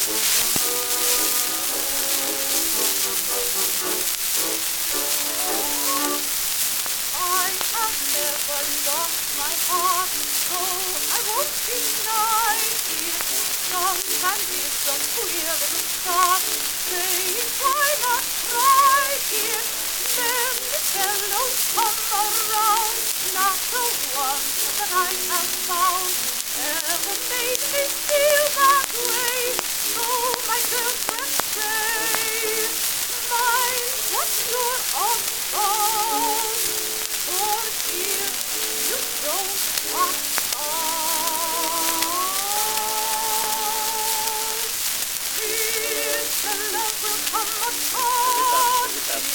I have never lost my heart, so I won't deny it. Sometimes it's a queer little spark, saying why not try it. Many fellows come around, not the one that I have found ever made me feel that way. So my girlfriend say, mind what you're on about, for here you don't want out. If the love will come apart,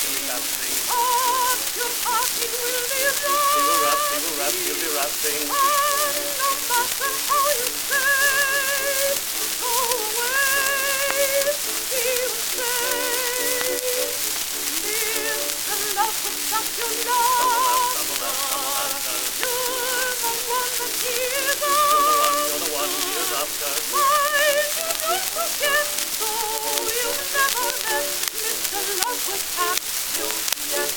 your heart it will be rusting, and no matter how you say, go away, he will say, if the love will stop your laughter, you're the one that he is after. Mind you don't forget, so you'll never let Mr. Love will have you yet.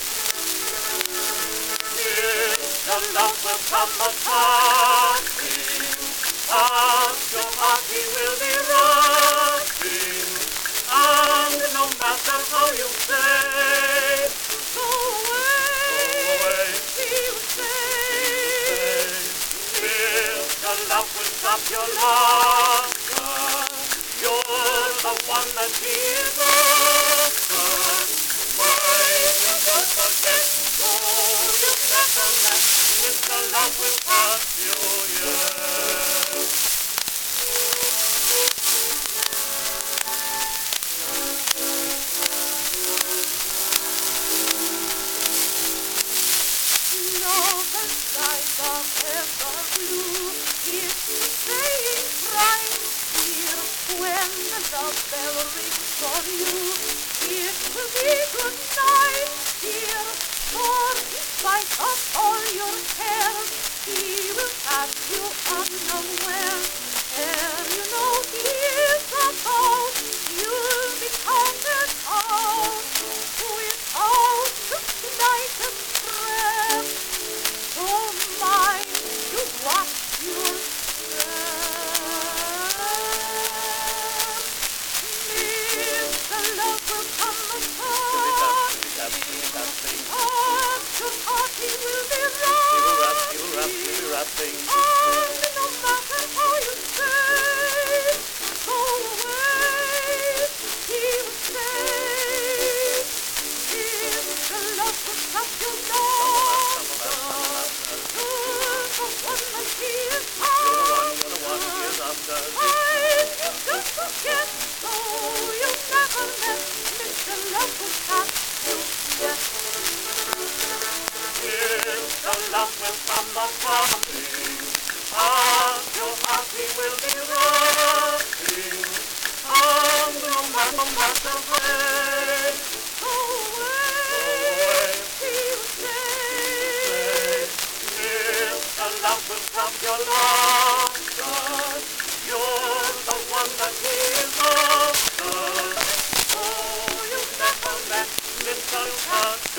Mr. Love will come a-talking, of your heart he will be rocking, and no matter how you say, go away, he will say, Mr. Love will stop your laughter, you're the one that he is after. Mind you don't forget, so you'll never let Mr. Love will pass you yet. No, the skies are ever blue, it's the saying right here. When the love bell rings for you, it will be good night, dear. For in spite of all your cares, he will catch you unaware. And you know he is about, you'll be counted out without the slightest stress. So mind you watch your step. Mr. Love will come a-talking, of your heart he will be rocking, and no matter how you say, go away, he will say, Mr. Love will stop your laughter, you're the one that he is after. And you don't forget, so you'll never let Mr. Love will catch you yet. Mr. Love will come a-talking, of your heart he will be rocking, and no matter where, go away, he will say, Mr. Love will stop your laughter, you're the one that he is after. Oh, you never let Mr. Love